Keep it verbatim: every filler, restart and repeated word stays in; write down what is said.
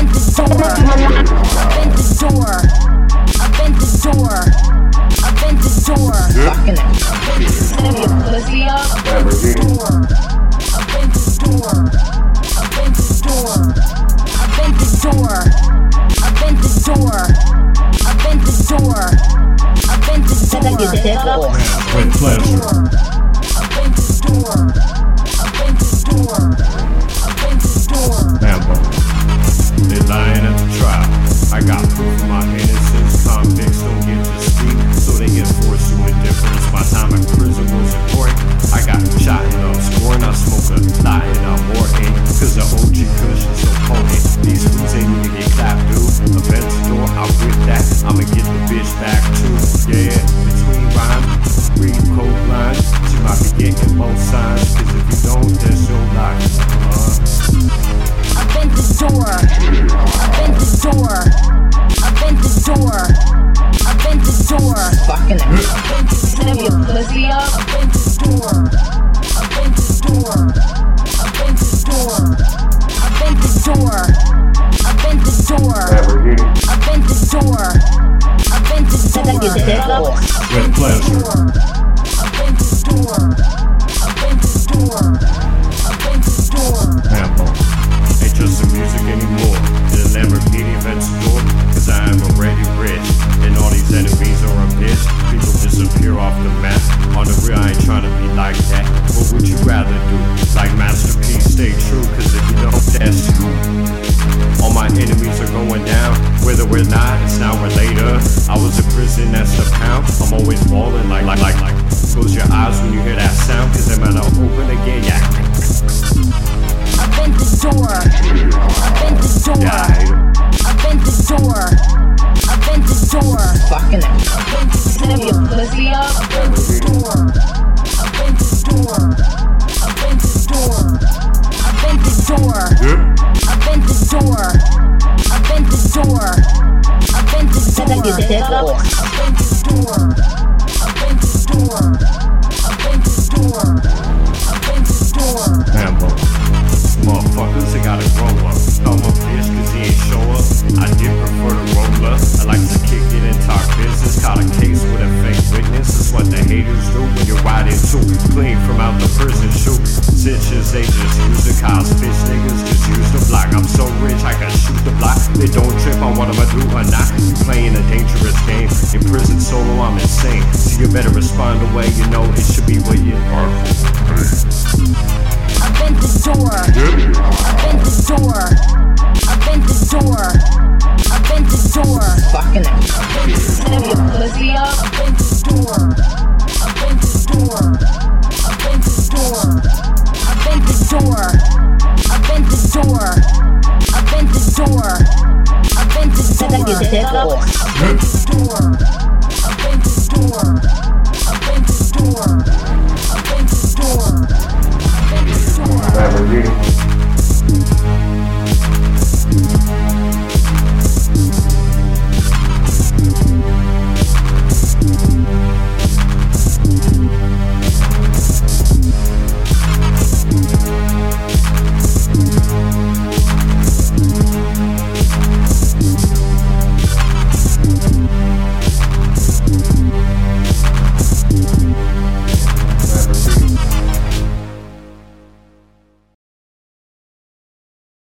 bent the door. I bent the door. I bent the door. I bent the door. Fucking Send your pussy up. I bent the door. I bent the door. I bent the door. I bent the door. I bent the door. I bent the door. I bent the door. Send your dick up. With pleasure. I bent the door. I bent the door. I bent the door. Lambo. They lying at the trial. I got proof of my innocence. Convicts don't get to speak, so they get forced to indifference. My time in prison was important. I got shot and I'm scoring. I smoke a lot and I'm more in. Cause the O G Kush is so potent. These fools ain't even get clapped, dude. Events door, I with that. I'ma get the bitch back too. Yeah, between rhymes, read code lines. She might be getting both signs. Cause if you don't, there's your life. Uh, I bent the door. I bent the door. I bent the door. I bent the door. Fucking Send your pussy up. I bent the door. I bent the door. I bent the door. I bent the door. I bent the door. I bent the door. I bent the door. Send your dick up. with pleasure. I bent the door. I bent the door. I bent the door. Lambo. Ain't just the music anymore. The Lamborghini Aventador. Cause I am already rich. And all these enemies are a bitch. People disappear off the map. On the real, I ain't trying to be like that. What would you rather do? Like Master P, stay true. Cause if you don't, that's you. All my enemies are going down. Whether we're not, it's now or later. I was in prison, that's the pound. I'm always ballin' like, like, like, like. Close your eyes when you hear that sound. Cause they might not open again, yeah. I bent the door. I bent the door. Yeah, I hate 'em. I bent the door. I bent the door. Fucking Send your pussy up. I bent the door. I bent the door. I bent the door. I bent the door. I bent the door. I bent the door. I bent the door. Send your dick up. I bent the door. I bent the door. I bent the door. I bent the door. Lambo. Motherfuckers, they gotta grow up. I'm a bitch cause he ain't show up. I did prefer to roll up. I like to kick it and talk business. Caught a case with a fake witness. That's what the haters do when you're riding too clean from out the prison shoot. Stitches, they just use the cars. Bitch niggas just use the block. I'm so rich, I can shoot the block. They don't trip on what I'ma do or not. You playing a dangerous game. In prison solo, I'm insane. So you better respond the way you know it should be what you are. I bent the door. I bent the door. I bent the door. I bent the door. Fucking Send your pussy up. I bent the door. I bent the door. I bent the door. I bent the door. I bent the door. I bent the door. I bent the door. Send your dick up. I bent the door.